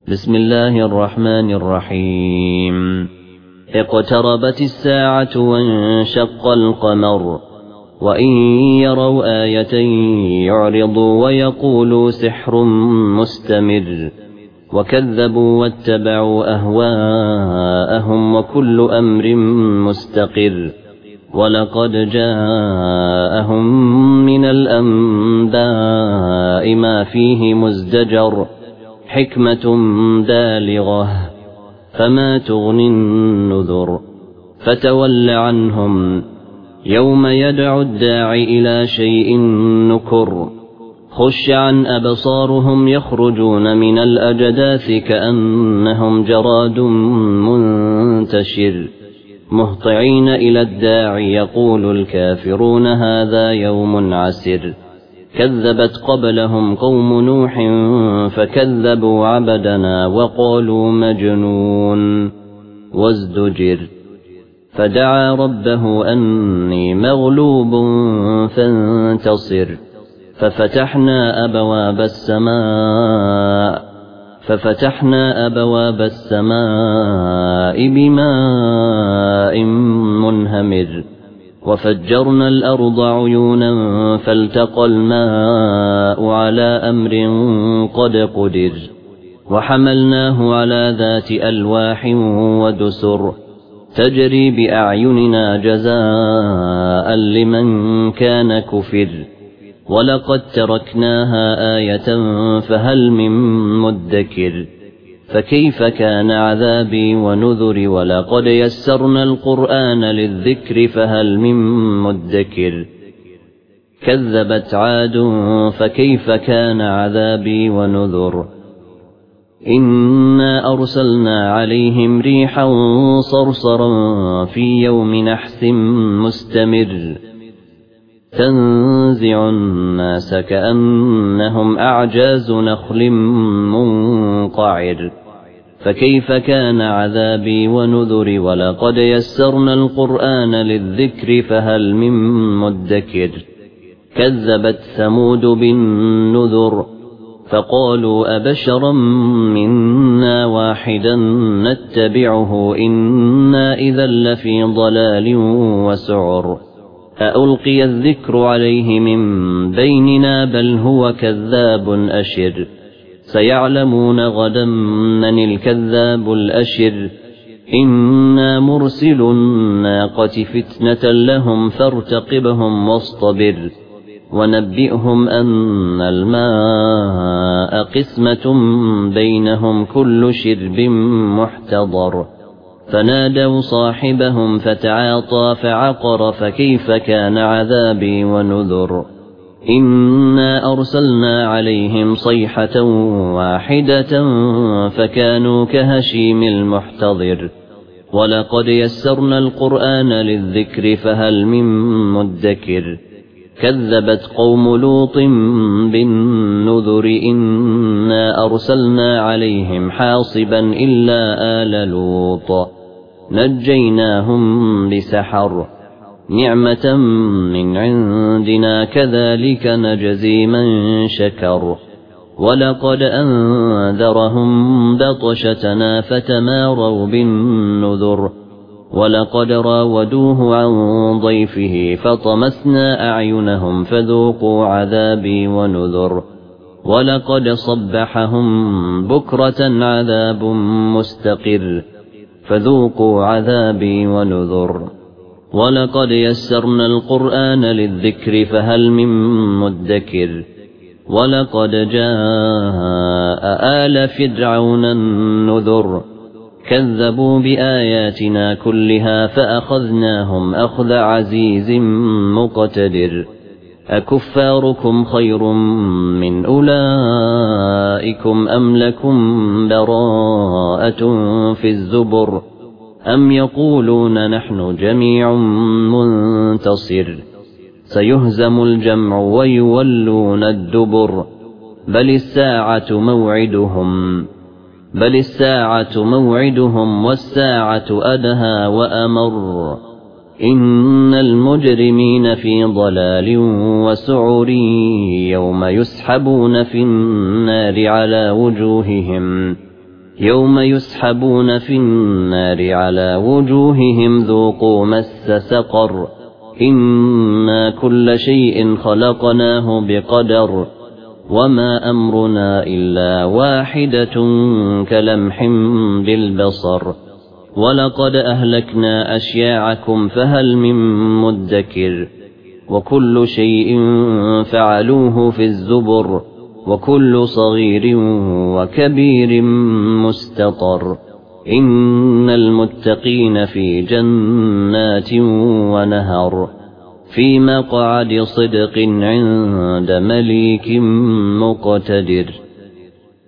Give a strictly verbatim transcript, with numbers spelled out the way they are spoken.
بسم الله الرحمن الرحيم. اقتربت الساعة وانشق القمر وإن يروا آية يعرضوا ويقولوا سحر مستمر وكذبوا واتبعوا أهواءهم وكل أمر مستقر ولقد جاءهم من الأنباء ما فيه مزدجر حكمة بالغة فما تغني النذر فتول عنهم يوم يدعو الداعي إلى شيء نكر خش عن أبصارهم يخرجون من الأجداث كأنهم جراد منتشر مهطعين إلى الداعي يقول الكافرون هذا يوم عسر كذبت قبلهم قوم نوح فكذبوا عبدنا وقالوا مجنون وازدجر فدعا ربه أني مغلوب فانتصر ففتحنا أبواب السماء ففتحنا أبواب السماء بماء منهمر وفجرنا الأرض عيونا فالتقى الماء على أمر قد قدر وحملناه على ذات ألواح ودسر تجري بأعيننا جزاء لمن كان كفر ولقد تركناها آية فهل من مدكر فكيف كان عذابي ونذر ولقد يسرنا القرآن للذكر فهل من مدكر كذبت عاد فكيف كان عذابي ونذر إنا أرسلنا عليهم ريحا صرصرا في يوم نحس مستمر تنزع الناس كأنهم أعجاز نخل منقعر فكيف كان عذابي ونذر ولقد يسرنا القرآن للذكر فهل من مدكر كذبت ثمود بالنذر فقالوا أبشرا منا واحدا نتبعه إنا إذا لفي ضلال وسعر أألقي الذكر عليه من بيننا بل هو كذاب أشر سيعلمون غدا من الكذاب الأشر إنا مرسل الناقة فتنة لهم فارتقبهم واصطبر ونبئهم أن الماء قسمة بينهم كل شرب محتضر فنادوا صاحبهم فتعاطى فعقر فكيف كان عذابي ونذر إنا أرسلنا عليهم صيحة واحدة فكانوا كهشيم المحتضر ولقد يسرنا القرآن للذكر فهل من مدكر كذبت قوم لوط بالنذر إنا أرسلنا عليهم حاصبا إلا آل لوط نجيناهم بسحر نعمة من عندنا كذلك نجزي من شكر ولقد أنذرهم بطشتنا فتماروا بالنذر ولقد راودوه عن ضيفه فطمسنا أعينهم فذوقوا عذابي ونذر ولقد صبحهم بكرة عذاب مستقر فذوقوا عذابي ونذر ولقد يسرنا القرآن للذكر فهل من مدكر ولقد جاء آل فرعون النذر كذبوا بآياتنا كلها فأخذناهم أخذ عزيز مقتدر أكفاركم خير من أولئكم أم لكم براءة في الزبر أم يقولون نحن جميع منتصر سيهزم الجمع ويولون الدبر بل الساعة موعدهم بل الساعة موعدهم والساعة أدهى وأمر إن المجرمين في ضلال وسعر يوم يسحبون في النار على وجوههم يوم يسحبون في النار على وجوههم ذوقوا مس سقر إنا كل شيء خلقناه بقدر وما أمرنا إلا واحدة كلمح بالبصر ولقد أهلكنا أشياعكم فهل من مدكر وكل شيء فعلوه في الزبر وكل صغير وكبير مستطر إن المتقين في جنات ونهر في مقعد صدق عند مليك مقتدر.